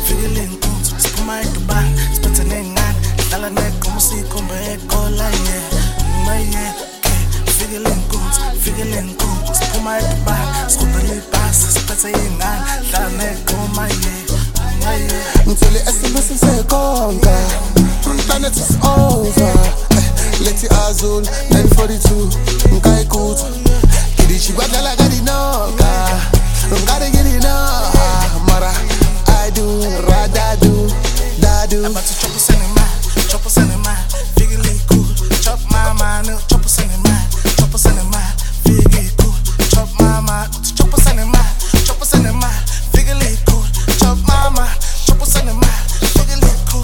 feeling good, siphuma eDubai, siphethe nengane, dlala neqoma sikhombe egola yeah, okay, feeling good, siphuma eDubai, sikhombe ibhasi, siphethe ingane, dlala neqoma yeah. Ngithole SMS sekonga, planet is over. Leti Azul 942, ngayikuthi Kidichi badala gadinoka, ngare gidina, mara I do, rather do, dadu. About to chop us in the mind, feeling cool, chop my mind, chop us in the mind, feeling cool, chop my mind, chop us in the mind, feeling cool, chop my mind, chop us in the mind, feeling cool,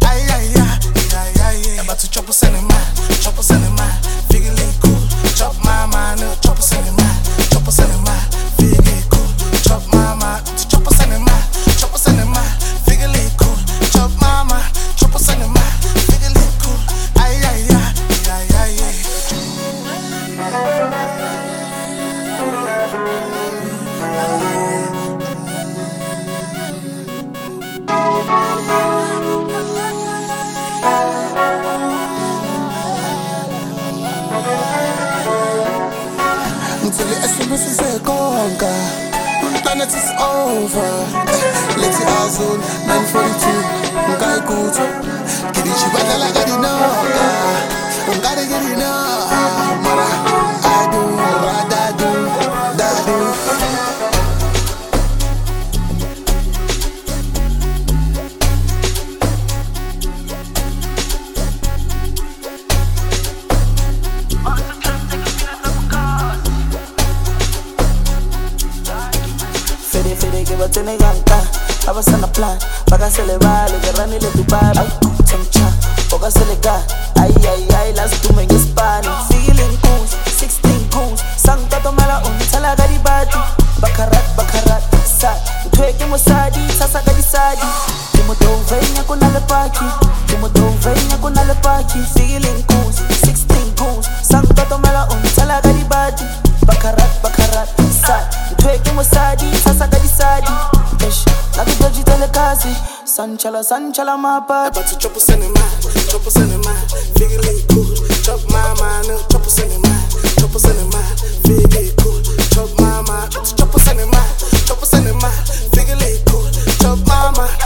ay. About to chop us in the mind, feeling cool, chop my mind, chop us in the mind, feeling cool, chop my mind, chop us in the mind, feeling cool, chop my mind, chop us in the mind, feeling cool, ay. Ngithole SMS sekonga, planet is over. Leti Azul 942, ngayikuthi Kidichi badala gadinoka, ngare gidina, mara I do, rather do, dadu. Fede que va a tener ganta, abasana plan, paga se le vale, que rani le Dubai, chancha, poca se le ga, ay, las tu me Spanish, feeling goons, 16 goons, sangka tomala untala garibati, bakarat, sad, utweke mosadi, sasa gadisadi, timo venya kunale paki, feeling goons, 16 goons, sangka tomala untala garibati, bakarat, sad, utweke mosadi, sasa gadisadi, nakudoji telekasi, sanchala mapa. About to chop us in the mind, feeling cool, chop my mind, chop us in the mind, feeling cool, chop my mind, chop us in the mind, feeling cool, chop my mind.